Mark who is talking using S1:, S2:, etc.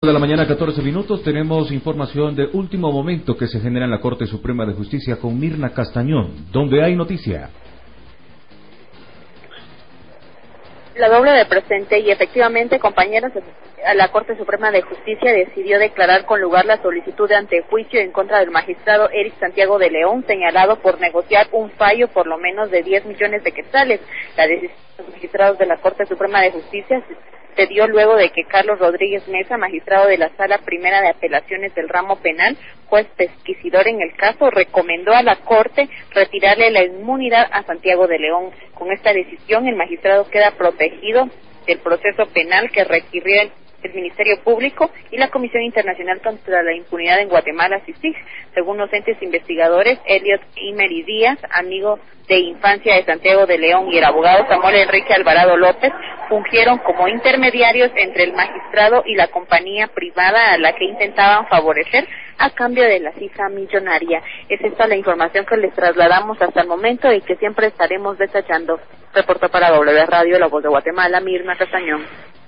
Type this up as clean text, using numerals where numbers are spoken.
S1: De la mañana, 14 minutos, tenemos información de último momento que se genera en la Corte Suprema de Justicia con Mirna Castañón, donde hay noticia.
S2: La doble de presente y efectivamente, compañeros, la Corte Suprema de Justicia decidió declarar con lugar la solicitud de antejuicio en contra del magistrado Eric Santiago de León, señalado por negociar un fallo por lo menos de 10 millones de quetzales. La decisión de los magistrados de la Corte Suprema de Justicia se dio luego de que Carlos Rodríguez Mesa, magistrado de la Sala Primera de Apelaciones del Ramo Penal, juez pesquisidor en el caso, recomendó a la Corte retirarle la inmunidad a Santiago de León. Con esta decisión, el magistrado queda protegido del proceso penal que requirió el Ministerio Público y la Comisión Internacional contra la Impunidad en Guatemala, CICIG. Según los entes investigadores, Elliot Imery Díaz, amigo de infancia de Santiago de León, y el abogado Samuel Enrique Alvarado López, fungieron como intermediarios entre el magistrado y la compañía privada a la que intentaban favorecer a cambio de la cifra millonaria. Es esta la información que les trasladamos hasta el momento y que siempre estaremos detallando. Reportó para W Radio, La Voz de Guatemala, Mirna Castañón.